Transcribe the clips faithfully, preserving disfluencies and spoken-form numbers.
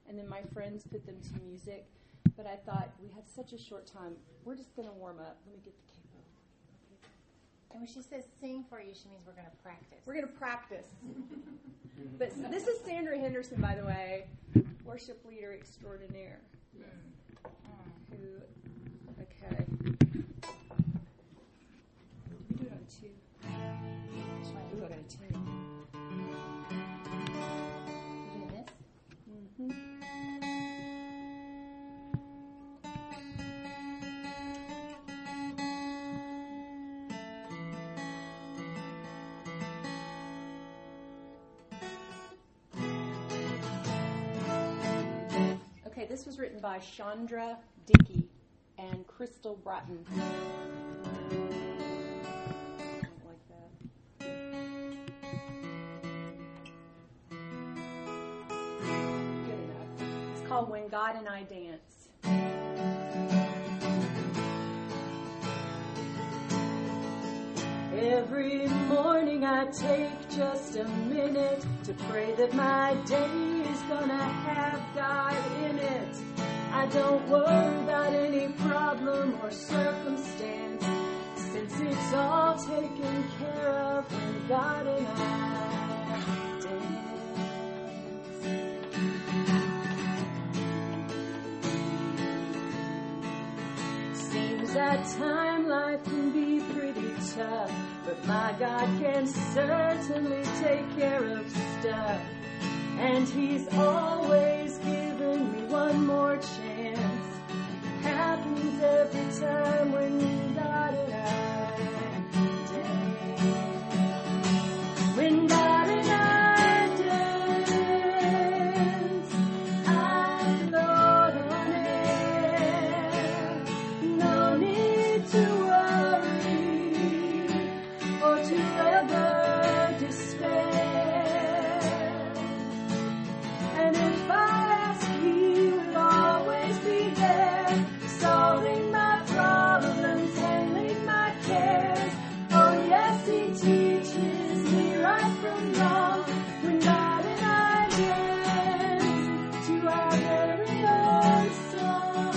and then my friends put them to music. But I thought, we have such a short time. We're just going to warm up. Let me get the capo. And when she says sing for you, she means we're going to practice. We're going to practice. But this is Sandra Henderson, by the way, worship leader extraordinaire. Mm. Who, okay. We do it on two. Ooh, I got a two. You doing this? Mm-hmm. This was written by Chandra Dickey and Crystal Bratton. I don't like that. Good enough. It's called When God and I Dance. Every morning I take just a minute to pray that my day is gonna have God in it. I don't worry about any problem or circumstance, since it's all taken care of when God and I dance. Seems at times life can be pretty tough, but my God can certainly take care of stuff. And He's always given me one more chance. Happens every time when God and I dance. When God and I dance, I float on air. No need to worry or to ever despair. And if I ask, He will always be there, solving my problems, handling my cares. Oh yes, He teaches me right from wrong when God and I dance to our very own song.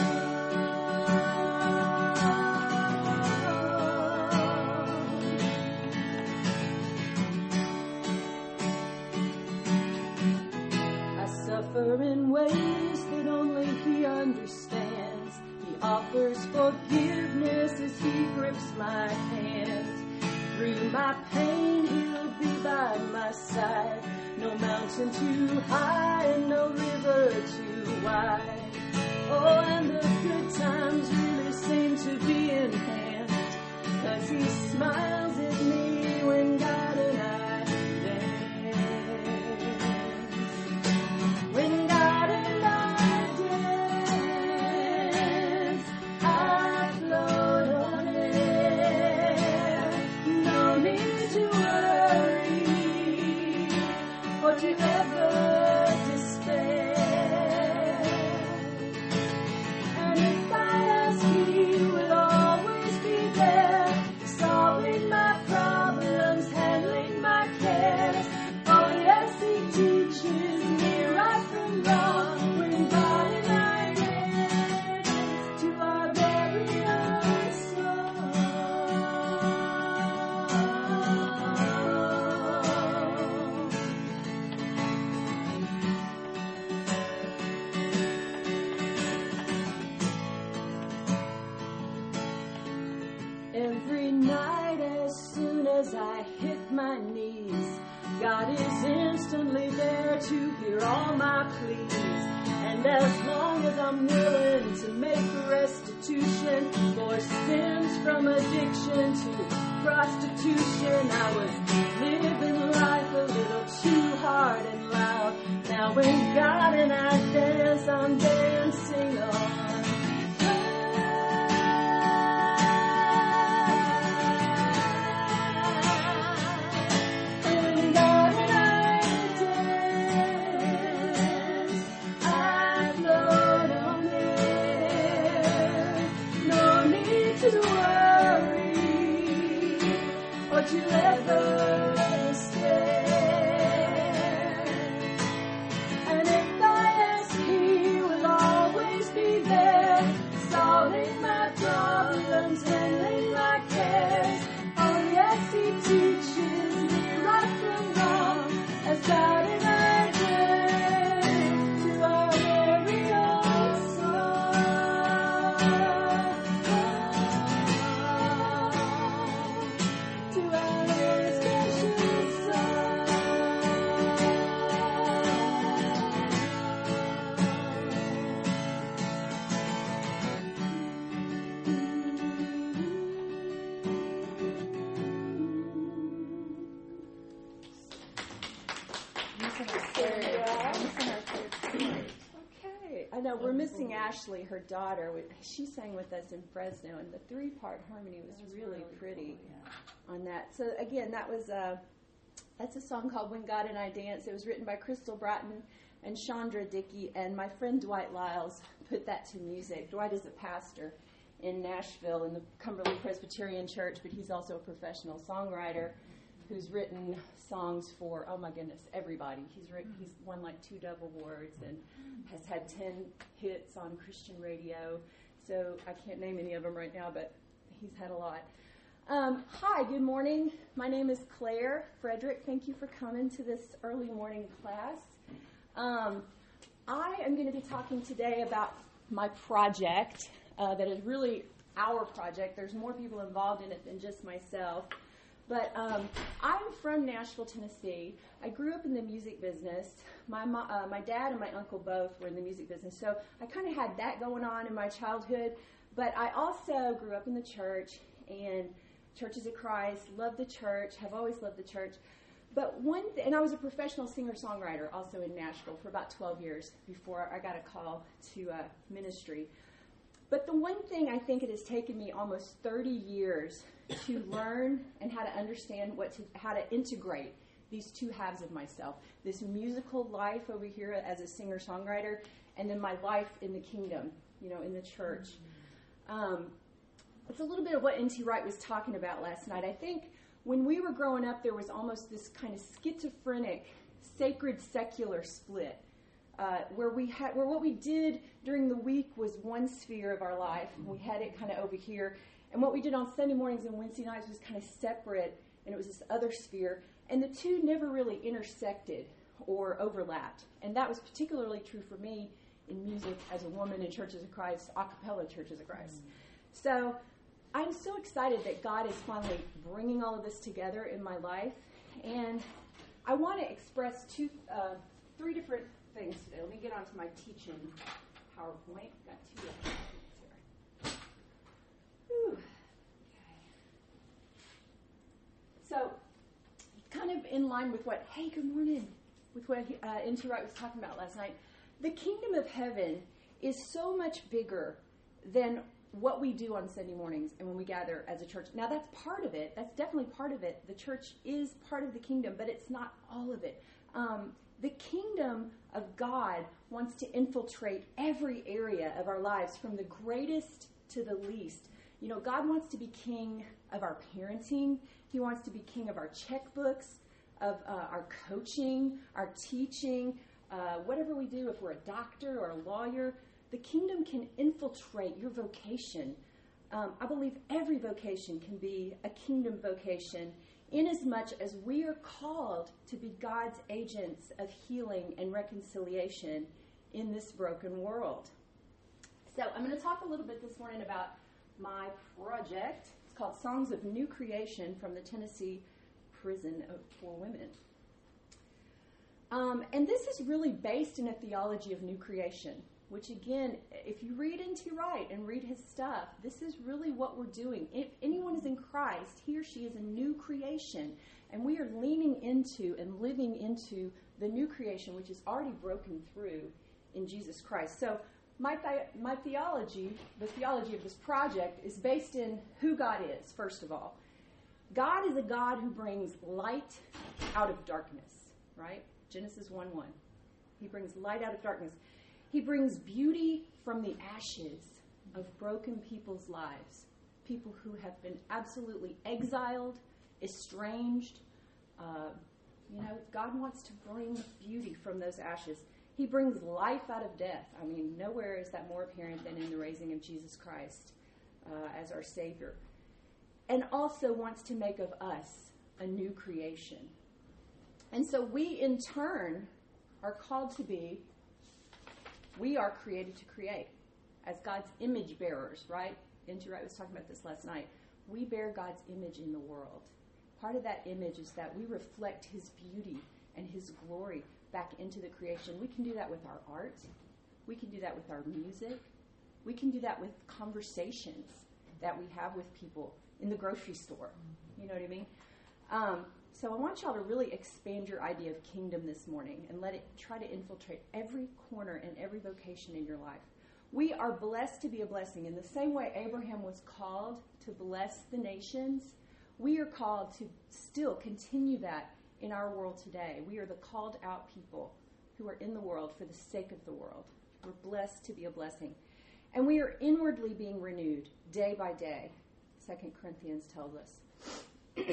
I suffer in ways that only He understands. He offers forgiveness as He grips my hand. Through my pain, He'll be by my side. No mountain too high and no river too wide. Oh, and the good times really seem to be in hand, 'cause He smiles at me when God and I dance. When God and I dance, I float on air. No need to worry or to ever despair. And if I ask, He will always be there, solving my problems, handling my cares. Oh yes, He teaches me right from wrong when God and I dance to our very own song. Every night as soon as I hit my knees, God is instantly there to hear all my pleas. And as long as I'm willing to make restitution for sins from addiction to prostitution, I was living life a little too hard and loud. Now when God and I dance, I'm dancing on. When God and I dance, I float on air. No need to worry or to ever despair. And if I ask, He know, we're missing Ashley, her daughter. She sang with us in Fresno, and the three-part harmony was, was really, really pretty cool, yeah. on that. So, again, that was uh, that's a song called When God and I Dance. It was written by Crystal Bratton and Chandra Dickey, and my friend Dwight Lyles put that to music. Dwight is a pastor in Nashville in the Cumberland Presbyterian Church, but he's also a professional songwriter who's written songs for, oh my goodness, everybody. He's written, he's won like two Dove Awards and has had ten hits on Christian radio. So I can't name any of them right now, but he's had a lot. Um, hi, good morning. My name is Claire Frederick. Thank you for coming to this early morning class. Um, I am going to be talking today about my project uh, that is really our project. There's more people involved in it than just myself. But um, I'm from Nashville, Tennessee. I grew up in the music business. My mo- uh, my dad and my uncle both were in the music business, so I kind of had that going on in my childhood. But I also grew up in the church, and Churches of Christ, loved the church, have always loved the church. But one, th- and I was a professional singer-songwriter also in Nashville for about twelve years before I got a call to uh, ministry. But the one thing I think it has taken me almost thirty years to learn and how to understand what to, how to integrate these two halves of myself, this musical life over here as a singer-songwriter, and then my life in the kingdom, you know, in the church. Um, it's a little bit of what N T Wright was talking about last night. I think when we were growing up, there was almost this kind of schizophrenic, sacred, secular split. Uh, where we had, where what we did during the week was one sphere of our life, and we had it kind of over here, and what we did on Sunday mornings and Wednesday nights was kind of separate, and it was this other sphere, and the two never really intersected or overlapped, and that was particularly true for me in music as a woman in Churches of Christ, a cappella Churches of Christ. Mm. So I'm so excited that God is finally bringing all of this together in my life, and I want to express two, uh, three different things today. Let me get onto my teaching PowerPoint. Got two here. Whew. Okay. So, kind of in line with what, hey, good morning, with what uh, N T Wright was talking about last night, the kingdom of heaven is so much bigger than what we do on Sunday mornings and when we gather as a church. Now, that's part of it. That's definitely part of it. The church is part of the kingdom, but it's not all of it. Um, The kingdom of God wants to infiltrate every area of our lives, from the greatest to the least. You know, God wants to be king of our parenting. He wants to be king of our checkbooks, of uh, our coaching, our teaching, uh, whatever we do. If we're a doctor or a lawyer, the kingdom can infiltrate your vocation. Um, I believe every vocation can be a kingdom vocation, inasmuch as we are called to be God's agents of healing and reconciliation in this broken world. So I'm going to talk a little bit this morning about my project. It's called Songs of New Creation from the Tennessee Prison for Women. Um, and this is really based in a theology of new creation, which, again, if you read N T Wright and read his stuff, this is really what we're doing. If anyone is in Christ, he or she is a new creation, and we are leaning into and living into the new creation, which is already broken through in Jesus Christ. So my th- my theology, the theology of this project, is based in who God is, first of all. God is a God who brings light out of darkness, right? Genesis one one. He brings light out of darkness. He brings beauty from the ashes of broken people's lives, people who have been absolutely exiled, estranged. Uh, you know, God wants to bring beauty from those ashes. He brings life out of death. I mean, nowhere is that more apparent than in the raising of Jesus Christ uh, as our Savior. And also wants to make of us a new creation. And so we, in turn, are called to be We are created to create as God's image bearers, right? N T Wright was talking about this last night. We bear God's image in the world. Part of that image is that we reflect his beauty and his glory back into the creation. We can do that with our art. We can do that with our music. We can do that with conversations that we have with people in the grocery store. You know what I mean? Um, So I want y'all to really expand your idea of kingdom this morning and let it try to infiltrate every corner and every vocation in your life. We are blessed to be a blessing. In the same way Abraham was called to bless the nations, we are called to still continue that in our world today. We are the called out people who are in the world for the sake of the world. We're blessed to be a blessing. And we are inwardly being renewed day by day, Second Corinthians tells us.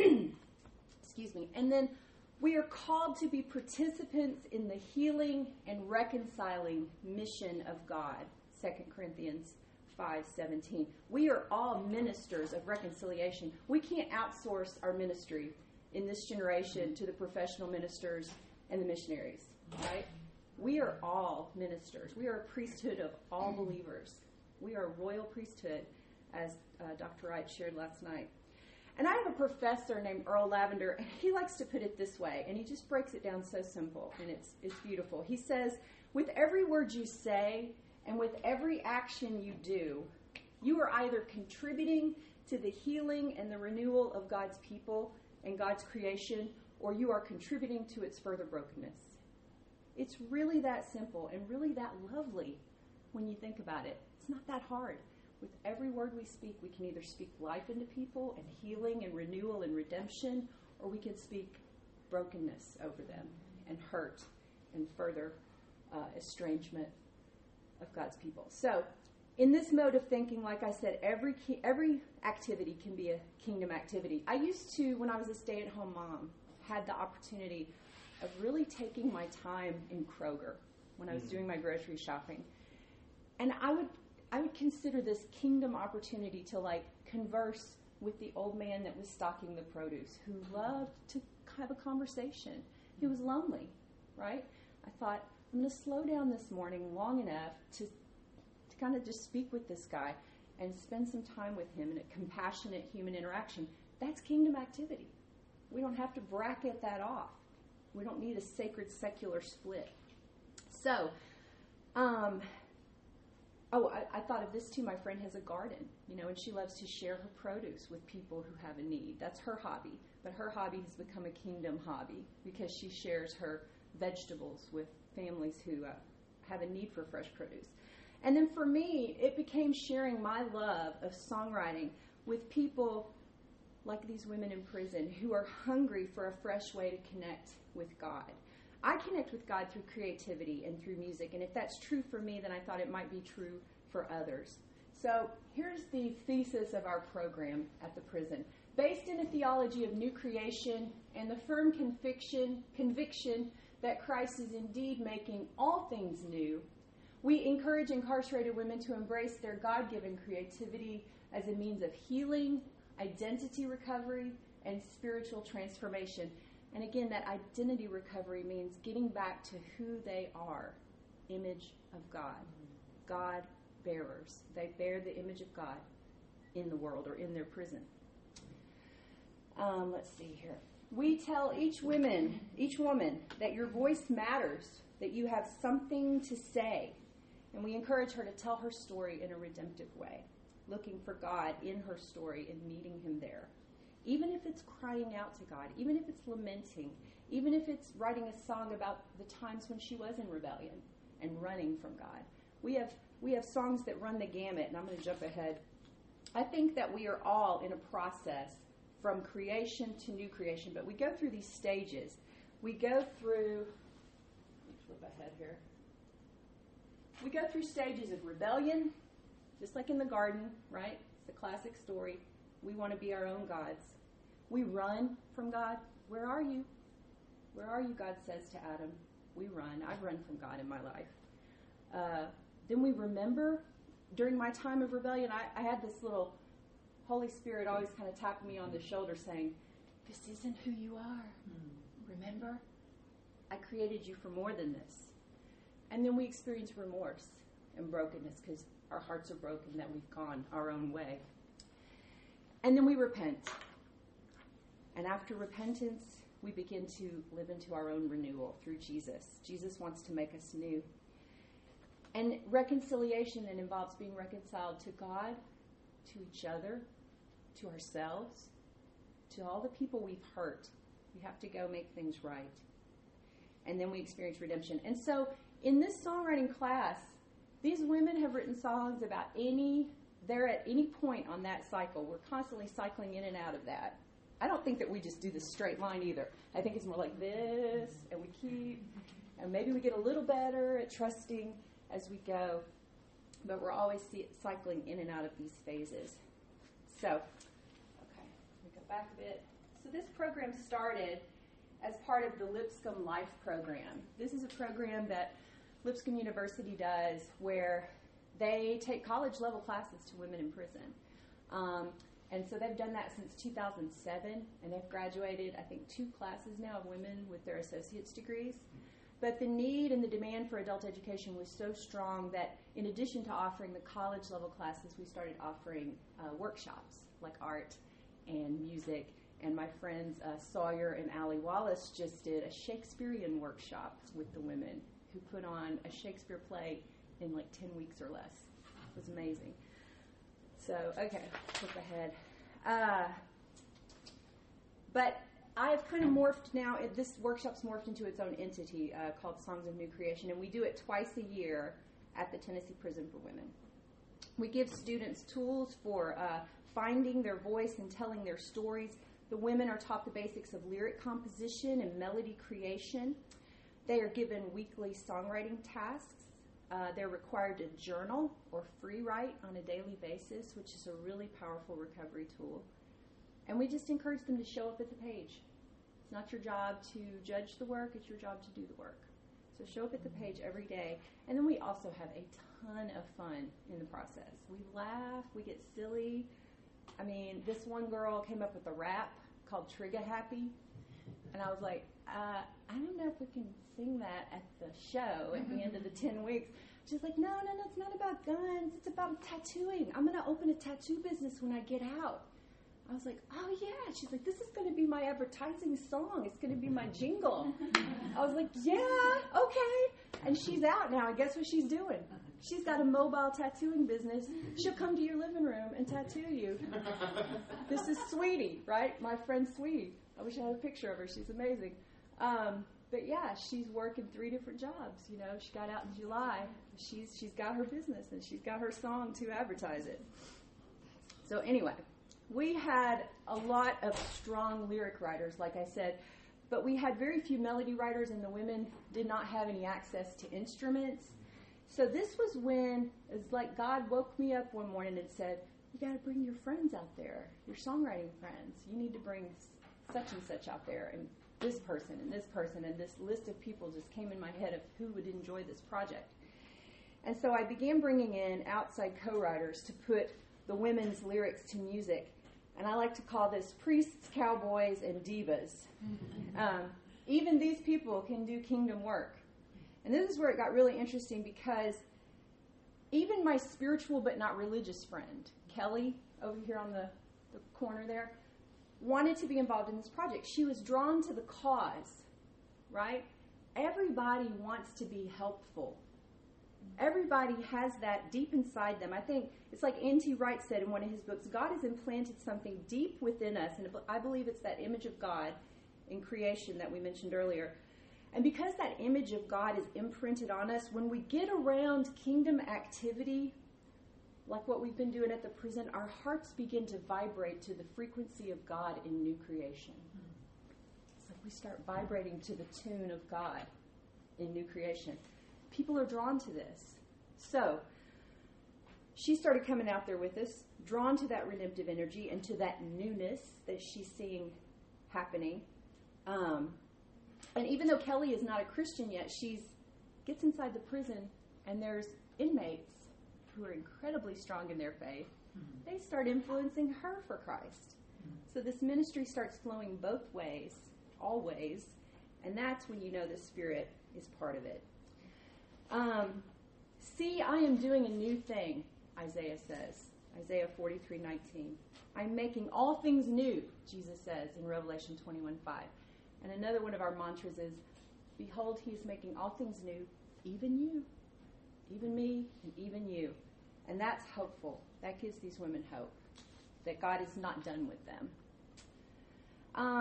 Excuse me. And then we are called to be participants in the healing and reconciling mission of God, Second Corinthians five seventeen. We are all ministers of reconciliation. We can't outsource our ministry in this generation to the professional ministers and the missionaries, right? We are all ministers. We are a priesthood of all believers. We are a royal priesthood, as uh, Doctor Wright shared last night. And I have a professor named Earl Lavender, and he likes to put it this way, and he just breaks it down so simple, and it's it's beautiful. He says, with every word you say and with every action you do, you are either contributing to the healing and the renewal of God's people and God's creation, or you are contributing to its further brokenness. It's really that simple and really that lovely when you think about it. It's not that hard. With every word we speak, we can either speak life into people and healing and renewal and redemption, or we can speak brokenness over them and hurt and further uh, estrangement of God's people. So, in this mode of thinking, like I said, every ki- every activity can be a kingdom activity. I used to, when I was a stay-at-home mom, had the opportunity of really taking my time in Kroger when I was doing my grocery shopping. And I would I would consider this kingdom opportunity to like converse with the old man that was stocking the produce, who loved to have a conversation. He was lonely, right? I thought, I'm going to slow down this morning long enough to, to kind of just speak with this guy and spend some time with him in a compassionate human interaction. That's kingdom activity. We don't have to bracket that off. We don't need a sacred secular split. So, um... Oh, I, I thought of this too. My friend has a garden, you know, and she loves to share her produce with people who have a need. That's her hobby. But her hobby has become a kingdom hobby because she shares her vegetables with families who uh, have a need for fresh produce. And then for me, it became sharing my love of songwriting with people like these women in prison who are hungry for a fresh way to connect with God. I connect with God through creativity and through music, and if that's true for me, then I thought it might be true for others. So here's the thesis of our program at the prison. Based in a theology of new creation and the firm conviction, conviction that Christ is indeed making all things new, we encourage incarcerated women to embrace their God-given creativity as a means of healing, identity recovery, and spiritual transformation. And again, that identity recovery means getting back to who they are, image of God, God bearers. They bear the image of God in the world or in their prison. Um, let's see here. We tell each woman, each woman that your voice matters, that you have something to say. And we encourage her to tell her story in a redemptive way, looking for God in her story and meeting him there. Even if it's crying out to God, even if it's lamenting, even if it's writing a song about the times when she was in rebellion and running from God. We have we have songs that run the gamut, and I'm going to jump ahead. I think that we are all in a process from creation to new creation, but we go through these stages. We go through, let me flip ahead here. We go through stages of rebellion, just like in the garden, right? It's the classic story. We want to be our own gods. We run from God. Where are you? Where are you, God says to Adam. We run. I've run from God in my life. Uh, then we remember, during my time of rebellion, I, I had this little Holy Spirit always kind of tapping me on the shoulder saying, this isn't who you are. Remember? I created you for more than this. And then we experience remorse and brokenness because our hearts are broken that we've gone our own way. And then we repent. And after repentance, we begin to live into our own renewal through Jesus. Jesus wants to make us new. And reconciliation then involves being reconciled to God, to each other, to ourselves, to all the people we've hurt, We have to go make things right. And then we experience redemption. And so in this songwriting class, these women have written songs about any, they're at any point on that cycle. We're constantly cycling in and out of that. I don't think that we just do the straight line either. I think it's more like this, and we keep, and maybe we get a little better at trusting as we go, but we're always see, cycling in and out of these phases. So, okay, let me go back a bit. So this program started as part of the Lipscomb Life program. This is a program that Lipscomb University does where they take college-level classes to women in prison. Um, and so they've done that since two thousand seven, and they've graduated, I think, two classes now of women with their associate's degrees. But the need and the demand for adult education was so strong that in addition to offering the college-level classes, we started offering uh, workshops like art and music. And my friends uh, Sawyer and Allie Wallace just did a Shakespearean workshop with the women who put on a Shakespeare play in like ten weeks or less. It was amazing. So, okay, flip ahead. Uh, but I've kind of morphed now, it, this workshop's morphed into its own entity uh, called Songs of New Creation, and we do it twice a year at the Tennessee Prison for Women. We give students tools for uh, finding their voice and telling their stories. The women are taught the basics of lyric composition and melody creation. They are given weekly songwriting tasks. Uh, they're required to journal or free write on a daily basis, which is a really powerful recovery tool. And we just encourage them to show up at the page. It's not your job to judge the work, it's your job to do the work. So show up at the page every day. And then we also have a ton of fun in the process. We laugh, we get silly. I mean, this one girl came up with a rap called Trigger Happy. And I was like, uh, I don't know if we can sing that at the show at the end of the ten weeks. She's like, no, no, no, it's not about guns. It's about tattooing. I'm going to open a tattoo business when I get out. I was like, oh, yeah. She's like, this is going to be my advertising song. It's going to be my jingle. I was like, yeah, okay. And she's out now. And guess what she's doing? She's got a mobile tattooing business. She'll come to your living room and tattoo you. This is Sweetie, right? My friend Sweetie. I wish I had a picture of her. She's amazing. Um, but, yeah, she's working three different jobs. You know, she got out in July. She's She's got her business, and she's got her song to advertise it. So, anyway. We had a lot of strong lyric writers, like I said, but we had very few melody writers, and the women did not have any access to instruments. So this was when it's like God woke me up one morning and said, you got to bring your friends out there, your songwriting friends. You need to bring such and such out there, and this person and this person, and this list of people just came in my head of who would enjoy this project. And so I began bringing in outside co-writers to put the women's lyrics to music. And I like to call this priests, cowboys, and divas. Um, even these people can do kingdom work. And this is where it got really interesting because even my spiritual but not religious friend, Kelly, over here on the, the corner there, wanted to be involved in this project. She was drawn to the cause, right? Everybody wants to be helpful. Everybody has that deep inside them. I think it's like N T Wright said in one of his books, God has implanted something deep within us, and I believe it's that image of God in creation that we mentioned earlier. And because that image of God is imprinted on us, when we get around kingdom activity, like what we've been doing at the prison, our hearts begin to vibrate to the frequency of God in new creation. It's like we start vibrating to the tune of God in new creation. People are drawn to this. So, she started coming out there with us, drawn to that redemptive energy and to that newness that she's seeing happening. Um, and even though Kelly is not a Christian yet, she gets inside the prison, and there's inmates who are incredibly strong in their faith. Mm-hmm. They start influencing her for Christ. Mm-hmm. So this ministry starts flowing both ways, always, and that's when you know the Spirit is part of it. Um, See, I am doing a new thing, Isaiah says. Isaiah forty-three nineteen. I'm making all things new, Jesus says in Revelation twenty-one five. And another one of our mantras is, behold, he is making all things new, even you, even me, and even you. And that's hopeful. That gives these women hope that God is not done with them. Um,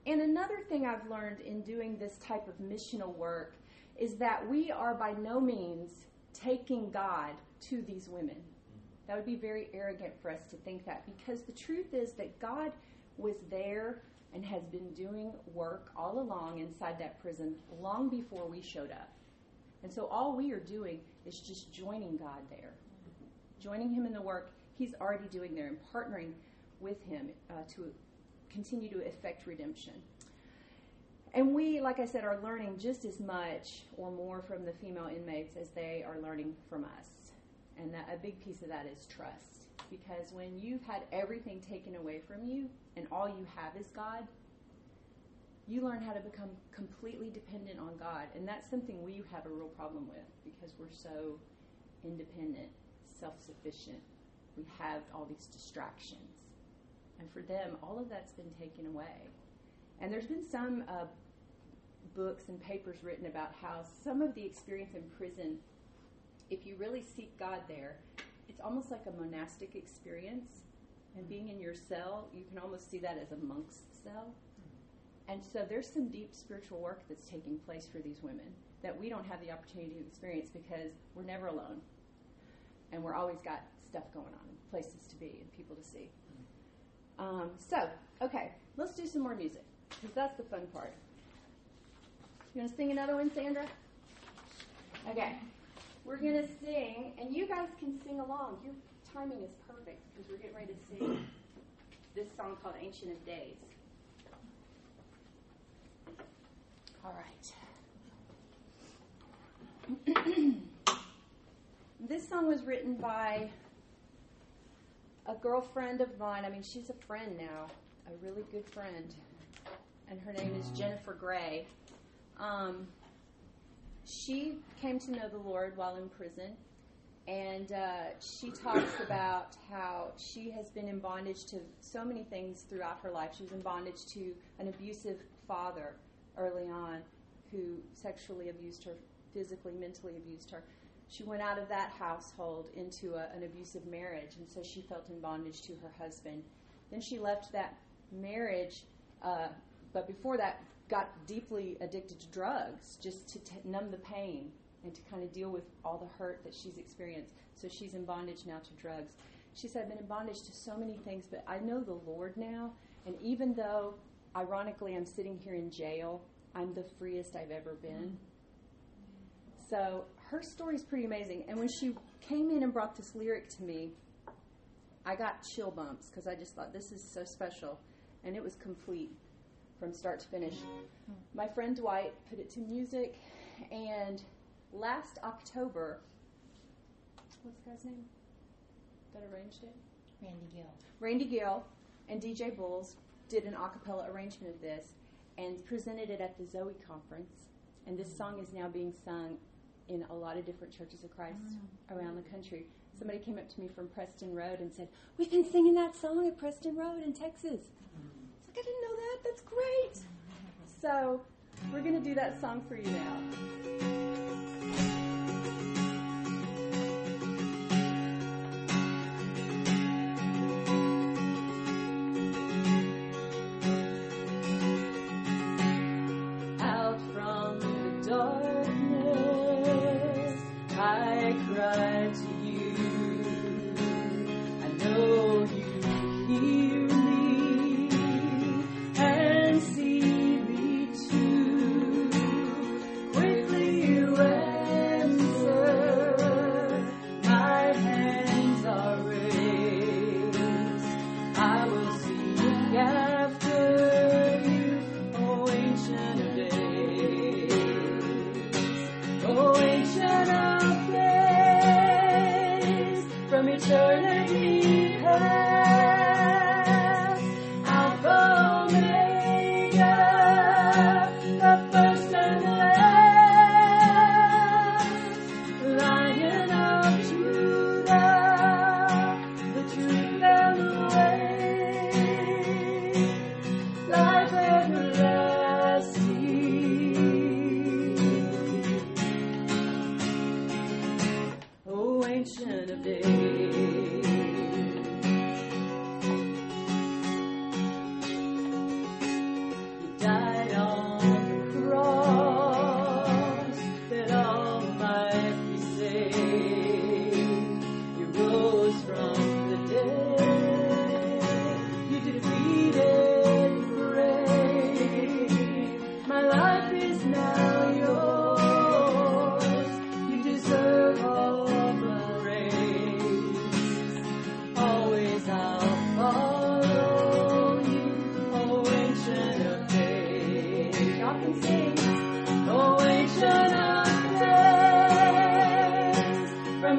And another thing I've learned in doing this type of missional work is that we are by no means taking God to these women. That would be very arrogant for us to think that, because the truth is that God was there and has been doing work all along inside that prison long before we showed up. And so all we are doing is just joining God there, joining him in the work he's already doing there and partnering with him uh, to continue to effect redemption. And we, like I said, are learning just as much or more from the female inmates as they are learning from us. And that, a big piece of that is trust. Because when you've had everything taken away from you and all you have is God, you learn how to become completely dependent on God. And that's something we have a real problem with because we're so independent, self-sufficient. We have all these distractions. And for them, all of that's been taken away. And there's been some uh, books and papers written about how some of the experience in prison, if you really seek God there, it's almost like a monastic experience. And being in your cell, you can almost see that as a monk's cell. And so there's some deep spiritual work that's taking place for these women that we don't have the opportunity to experience because we're never alone. And we're always got stuff going on, places to be and people to see. Um, so, okay, let's do some more music, because that's the fun part. You want to sing another one, Sandra? Okay, we're going to sing, and you guys can sing along. Your timing is perfect, because we're getting ready to sing this song called Ancient of Days. All right. This song was written by a girlfriend of mine. I mean, she's a friend now, a really good friend. And her name is Jennifer Gray. Um, she came to know the Lord while in prison. And uh, she talks about how she has been in bondage to so many things throughout her life. She was in bondage to an abusive father early on who sexually abused her, physically, mentally abused her. She went out of that household into a, an abusive marriage, and so she felt in bondage to her husband. Then she left that marriage, uh, but before that, got deeply addicted to drugs just to t- numb the pain and to kind of deal with all the hurt that she's experienced. So she's in bondage now to drugs. She said, I've been in bondage to so many things, but I know the Lord now, and even though, ironically, I'm sitting here in jail, I'm the freest I've ever been. So her story is pretty amazing. And when she came in and brought this lyric to me, I got chill bumps because I just thought, this is so special. And it was complete from start to finish. My friend Dwight put it to music, and last October, what's the guy's name that arranged it? Randy Gill. Randy Gill and D J Bulls did an a cappella arrangement of this and presented it at the Zoe Conference. And this song is now being sung in a lot of different churches of Christ mm. around the country. Somebody came up to me from Preston Road and said, we've been singing that song at Preston Road in Texas. I was like, I didn't know that. That's great. So we're going to do that song for you now.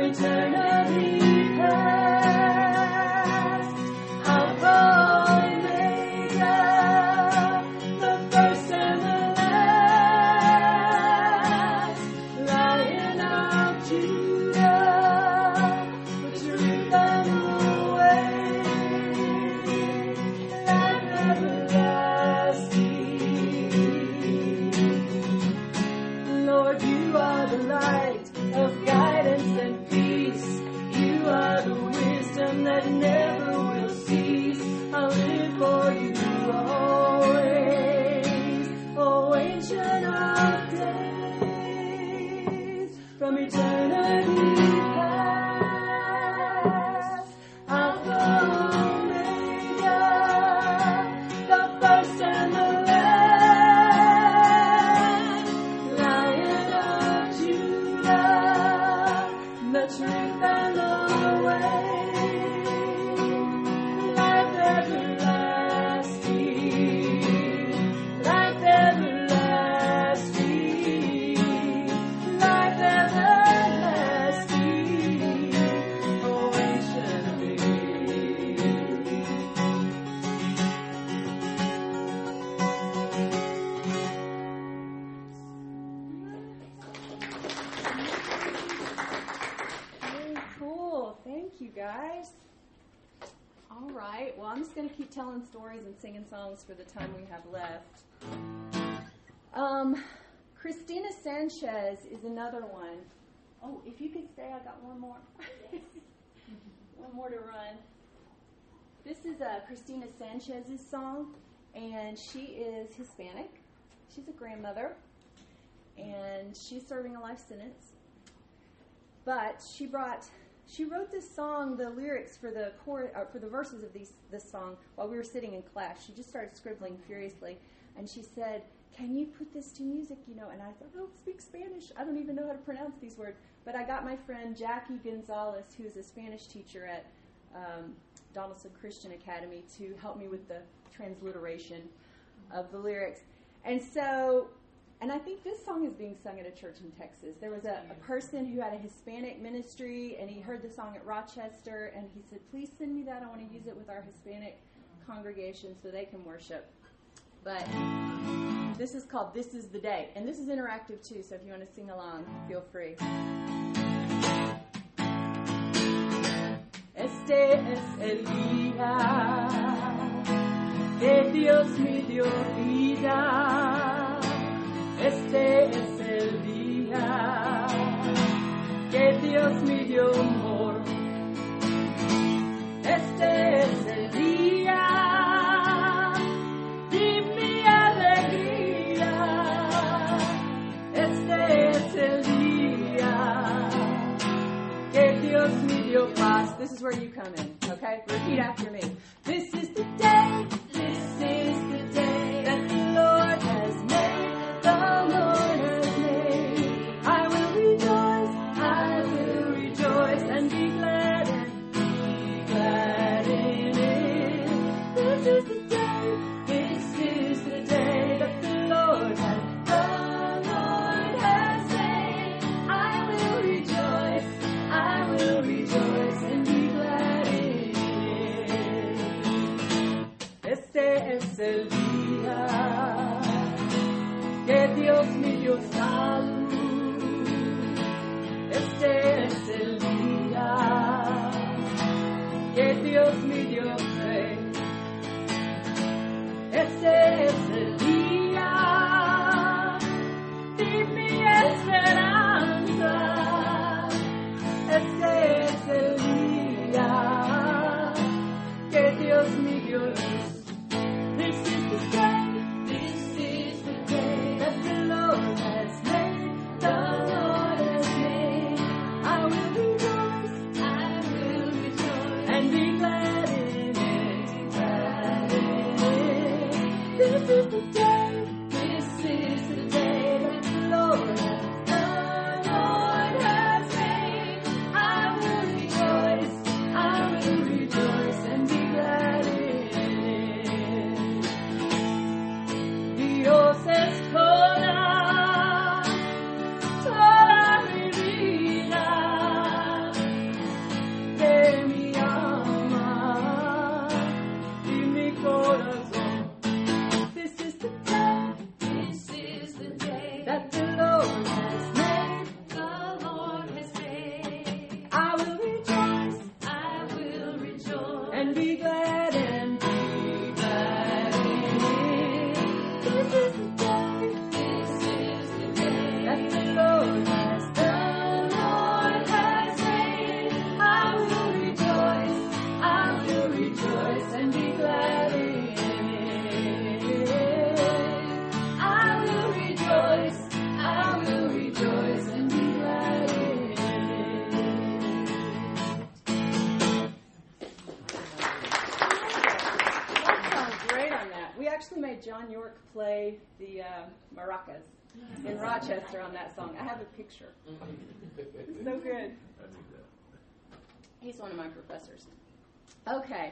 eternity past. Alpha, Omega, the first and the last. Lion of Judah, the truth and the way. Life everlasting. Lord, you are the light of guidance and peace. You are the wisdom that never will cease. I'll live for you always, oh ancient of days, from eternity past. Alpha, Omega, the first and the last. Lion of Judah, the truth and the way. Life everlasting, life everlasting, life everlasting, oh ancient of days. Very cool. Thank you, guys. All right. Well, I'm just going to keep telling stories and singing songs for the time we have left. Um, Christina Sanchez is another one. Oh, if you could stay, I got one more. One more to run. This is uh, Christina Sanchez's song, and she is Hispanic. She's a grandmother, and she's serving a life sentence. But she brought, she wrote this song, the lyrics for the chor- or for the verses of these, this song while we were sitting in class. She just started scribbling furiously, and she said, "Can you put this to music?" You know, and I thought, I don't speak Spanish. I don't even know how to pronounce these words. But I got my friend Jackie Gonzalez, who is a Spanish teacher at um, Donaldson Christian Academy, to help me with the transliteration of the lyrics. And so, and I think this song is being sung at a church in Texas. There was a, a person who had a Hispanic ministry, and he heard the song at Rochester, and he said, "Please send me that. I want to use it with our Hispanic congregation so they can worship." But this is called "This Is the Day." And this is interactive too, so if you want to sing along, feel free. Este es el día que Dios me dio vida. Este es el día que Dios me dio amor. Este es el día de mi alegría. Este es el día que Dios me dio paz. This is where you come in, okay? Repeat after me. This is the day, this is the day that the Lord has made. The Lord has made. I will rejoice, I will rejoice and be glad and be glad in it. This is the day, this is the day that the Lord has, the Lord has made. I will rejoice, I will rejoice and be glad in it. Este es el día que Dios me dio salud. Este es el día que Dios me dio fe. Este es el día de mi esperanza. Este es el día que Dios me dio luz. This is the day, this is the day that the Lord has made. The Lord has made. I will rejoice, I will rejoice and be glad in it, glad in it. This is the day, this is the day that the Lord has, the Lord has made. I had John York play the uh, maracas in Rochester on that song. I have a picture. It's so good. He's one of my professors. Okay.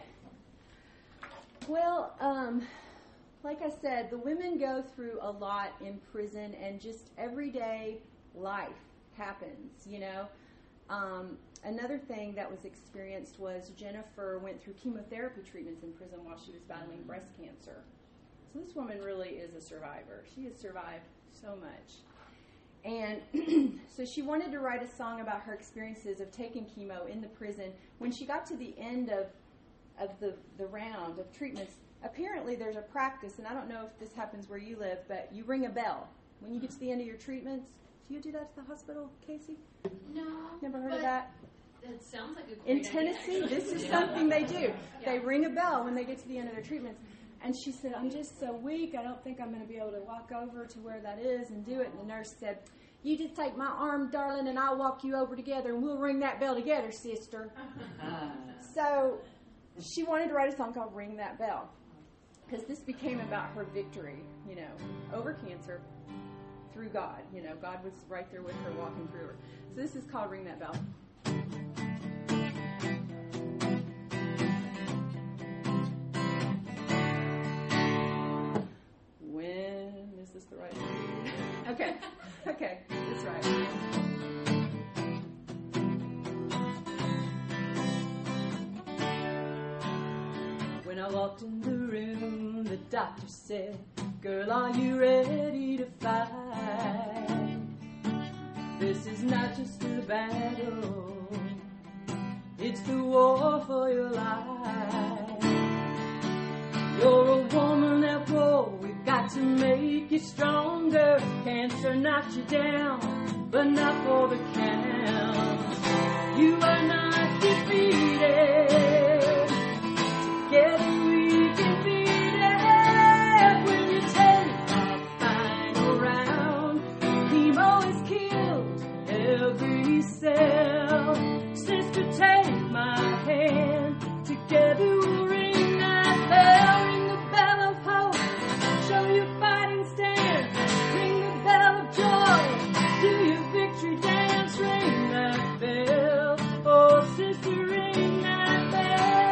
Well, um, like I said, the women go through a lot in prison, and just everyday life happens, you know. Um, another thing that was experienced was Jennifer went through chemotherapy treatments in prison while she was battling breast cancer. So this woman really is a survivor. She has survived so much. And so she wanted to write a song about her experiences of taking chemo in the prison. When she got to the end of of the, the round of treatments, apparently there's a practice, and I don't know if this happens where you live, but you ring a bell when you get to the end of your treatments. Do you do that at the hospital, Casey? No. Never heard of that? That sounds like a great In Tennessee, idea. this is Yeah. something they do. Yeah. They ring a bell when they get to the end of their treatments. And she said, I'm just so weak, I don't think I'm going to be able to walk over to where that is and do it. And the nurse said, you just take my arm, darling, and I'll walk you over together, and we'll ring that bell together, sister. So she wanted to write a song called Ring That Bell, because this became about her victory, you know, over cancer through God. You know, God was right there with her, walking through her. So this is called Ring That Bell. When is this the right one? Okay, okay, that's right. When I walked in the room, the doctor said, girl, are you ready to fight? This is not just a battle, it's the war for your life. You're a woman at war, we've got to make you stronger. Cancer knocked you down, but not for the count. You are not defeated. Together we can beat it. When you take our final round, chemo has killed every cell. Sister, take my hand. Together we'll ring that bell. Ring the bell of hope. Show your fighting stance. Ring the bell of joy. Do your victory dance. Ring that bell. Oh, sister, ring that bell.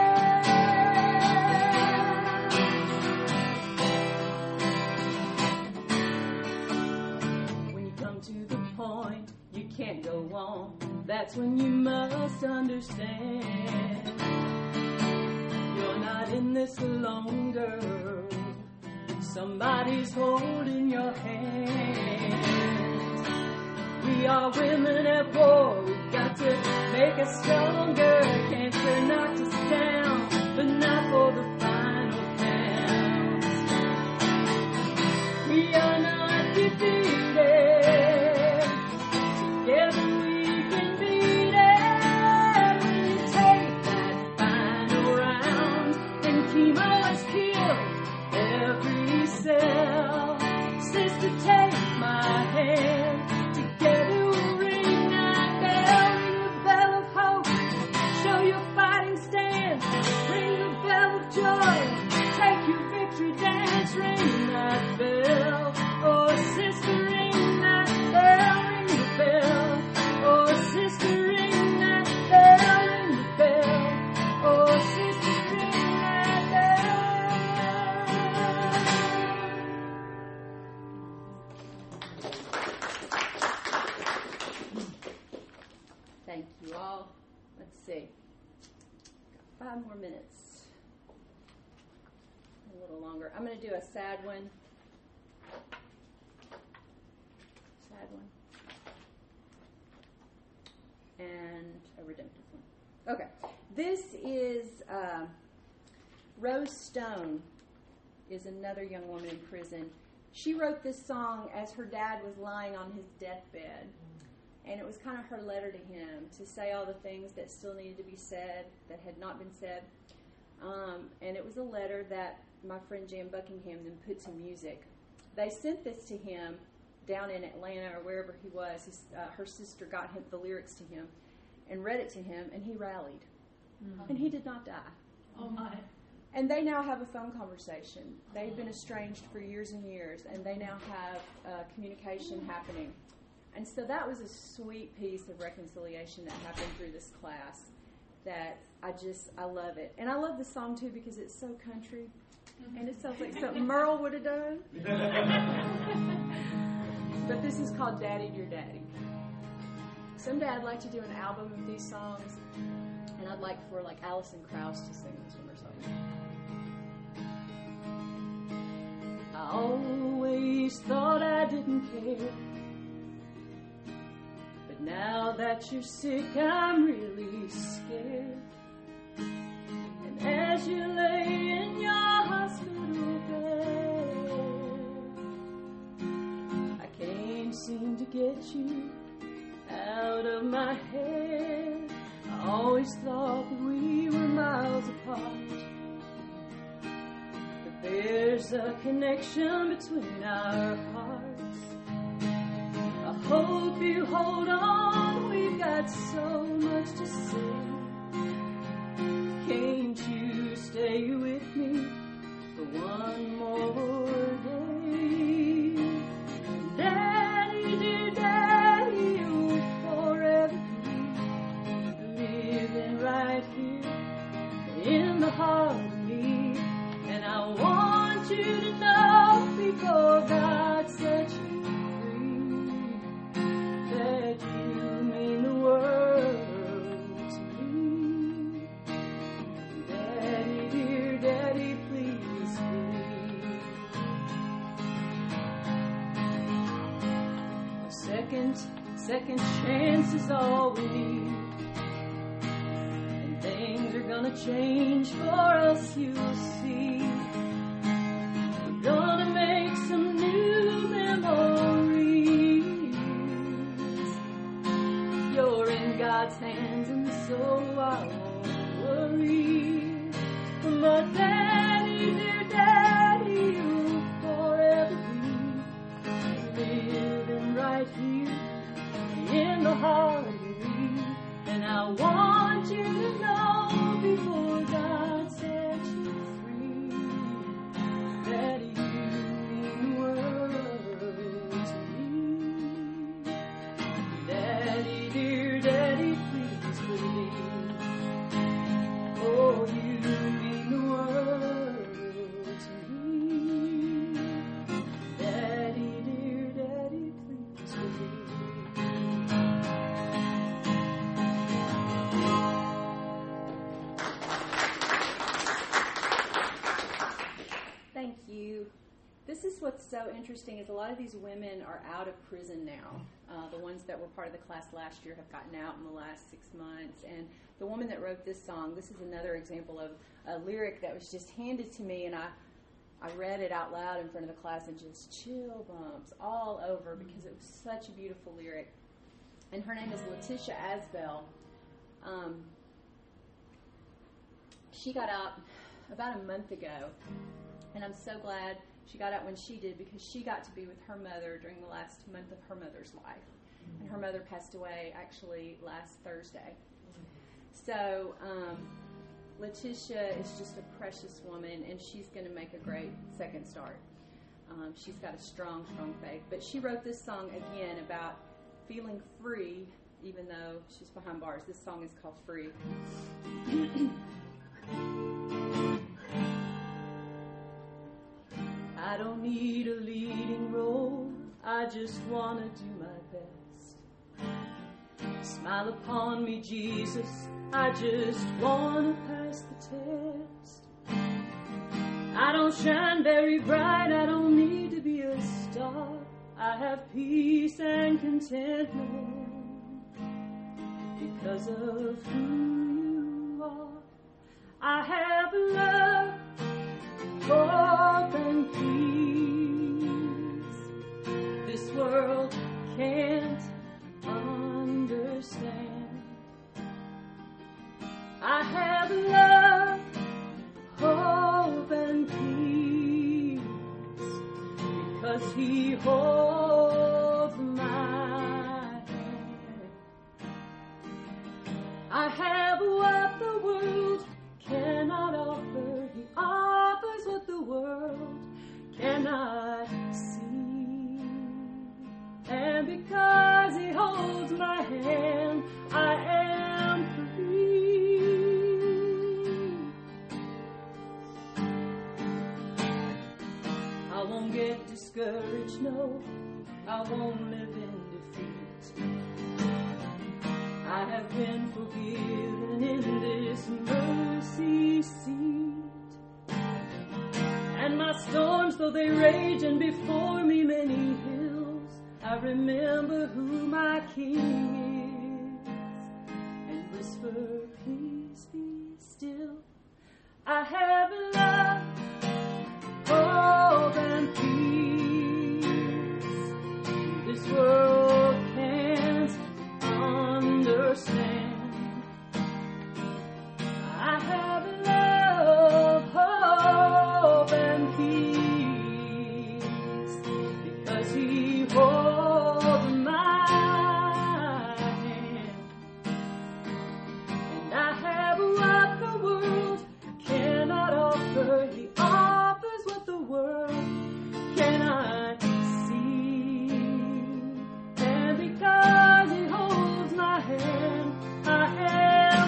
Can't go on, that's when you must understand. You're not in this alone, girl. Somebody's holding your hand. We are women at war, we've got to make us stronger. Cancer knocked us down, but not for the final count. We are not defeated. Together we can beat it. When you take that final round, and chemo has killed every cell. Sister, take my hand. Together we'll ring that bell. Ring the bell of hope. Show your fighting stance. Ring the bell of joy. Take your victory dance. Ring that bell. Oh, sister, ring that bell. Ring the bell. Oh, sister, ring that bell. Ring the bell. Oh, sister, ring that bell. Thank you all. Let's see. Got five more minutes. A little longer. I'm going to do a sad one. Sad one. And a redemptive one. Okay. This is uh, Rose Stone is another young woman in prison. She wrote this song as her dad was lying on his deathbed. And it was kind of her letter to him, to say all the things that still needed to be said, that had not been said. Um, and it was a letter that my friend Jan Buckingham then put to music. They sent this to him down in Atlanta or wherever he was. His, uh, her sister got him the lyrics to him and read it to him, and he rallied. Mm-hmm. And he did not die. Oh, my. And they now have a phone conversation. They've been estranged for years and years, and they now have uh, communication happening. And so that was a sweet piece of reconciliation that happened through this class that I just, I love it. And I love the song, too, because it's so country, and it sounds like something Merle would have done. But this is called Daddy, Dear Daddy. Someday I'd like to do an album of these songs, and I'd like for, like, Alison Krauss to sing this one or something. I always thought I didn't care, but now that you're sick, I'm really scared. And as you lay in your hospital bed, I can't seem to get you out of my head. I always thought that we were miles apart, but there's a connection between our hearts. I hope you hold on, we've got so much to say. Can't you stay with me for one more day? Daddy, dear Daddy, you'll forever be living right here in the heart of me. And I want you to know before God sets you free that you mean the world to me. Daddy, dear Daddy, please believe. A second, second chance is all we need. And things are gonna change for us, you'll see. We're gonna make some new memories. You're in God's hands, and so I won't worry. But Daddy, dear Daddy, you'll forever be living right here in the heart of me. And I want you to know before God sets you free that you mean the world to me. Daddy, dear Daddy, please believe. Oh, you mean the world to me. Daddy, dear Daddy, please believe. Thank you. This is what's so interesting is a lot of these women are out of prison now. Uh, the ones that were part of the class last year have gotten out in the last six months. And the woman that wrote this song, this is another example of a lyric that was just handed to me, and I, I read it out loud in front of the class and just chill bumps all over because it was such a beautiful lyric. And her name is Letitia Asbell. Um, she got out about a month ago, and I'm so glad she got out when she did because she got to be with her mother during the last month of her mother's life. And her mother passed away actually last Thursday. So um, Letitia is just a precious woman, and she's going to make a great second start. Um, she's got a strong, strong faith. But she wrote this song again about feeling free, even though she's behind bars. This song is called Free. I don't need a leading role, I just want to do my best. Smile upon me, Jesus, I just want to pass the test. I don't shine very bright, I don't need to be a star. I have peace and contentment because of who you are. I have love, hope and peace this world can't understand. I have love, hope and peace because He holds my hand. I have what the world cannot offer. He offers discouraged, no, I won't live in defeat. I have been forgiven in this mercy seat. And my storms, though they rage, and before me many hills, I remember who my King is, and whisper, peace be still. I have love, hope, and peace. This world can't understand. I have love, hope, and peace, because He holds my hand. And I have what the world cannot offer. He offers what the world cannot see. And because He holds my hand, I am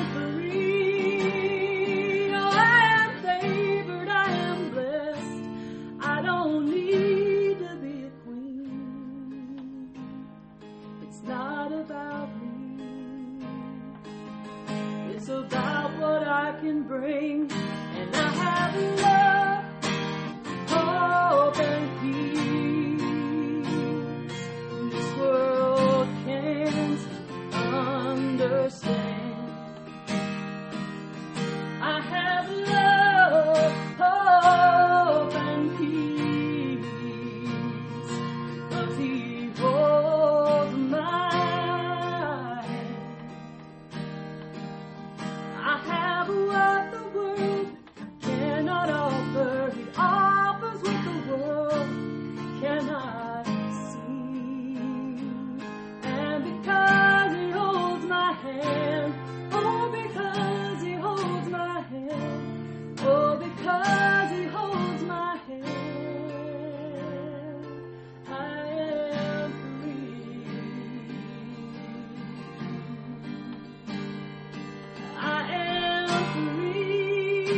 free. Oh, I am favored, I am blessed. I don't need to be a queen. It's not about me. It's about what I can bring. And I have love, hope, and peace. This world can't understand. I have love, hope, and peace, because He holds my hand. I have what the world cannot offer. He offers what the world cannot see. And because He holds my hand, oh, because He holds my hand, oh, because He holds my hand, I am free. I am free.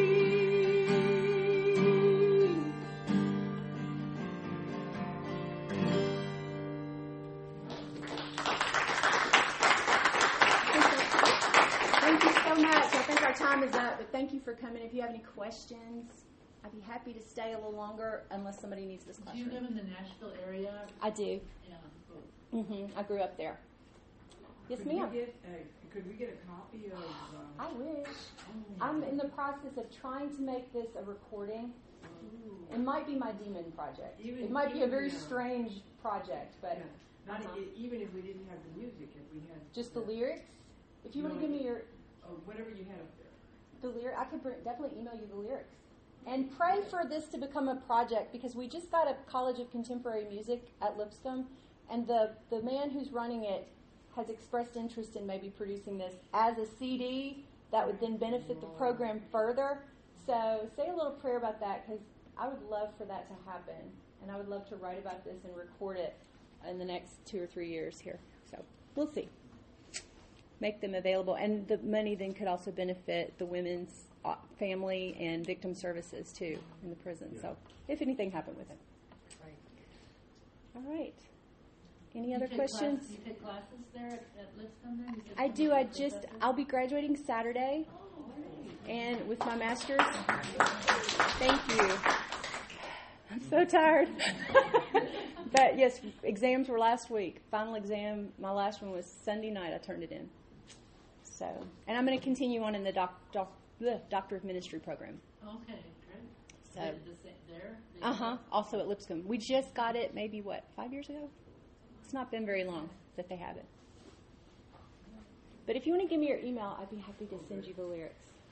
Thank you so much. I think our time is up, but thank you for coming. If you have any questions, I'd be happy to stay a little longer unless somebody needs this Do classroom. you live in the Nashville area? I do. Yeah. Mm-hmm. I grew up there. Yes, Could ma'am. We get a, could we get a copy of? Um, I wish. I'm in the process of trying to make this a recording. It might be my demon project. Even- it might be a even, very uh, strange project, but yeah, not uh-huh. e- even if we didn't have the music, if we had just the lyrics. If you want to give me your uh, whatever you had up there. the lyric, I could bring, definitely email you the lyrics. And pray for this to become a project, because we just got a College of Contemporary Music at Lipscomb, and the, the man who's running it has expressed interest in maybe producing this as a C D that would then benefit the program further. So say a little prayer about that, because I would love for that to happen, and I would love to write about this and record it in the next two or three years here. So we'll see. Make them available, and the money then could also benefit the women's uh, family and victim services too in the prison. Yeah. So if anything happened with it. Right. All right. Any You other take questions? Class, you take classes there at, at Lipscomb then? You just I come do. up I with just, professors? I'll be graduating Saturday, Oh, great. and with my master's. Thank you. I'm so tired. But yes, exams were last week. Final exam, my last one was Sunday night. I turned it in. So, and I'm going to continue on in the doc, doc, the Doctor of Ministry program. Okay, great. So, The- the sa- there? The- uh huh. Also at Lipscomb. We just got it maybe what five years ago. It's not been very long that they have it. But if you want to give me your email, I'd be happy to send you the lyrics.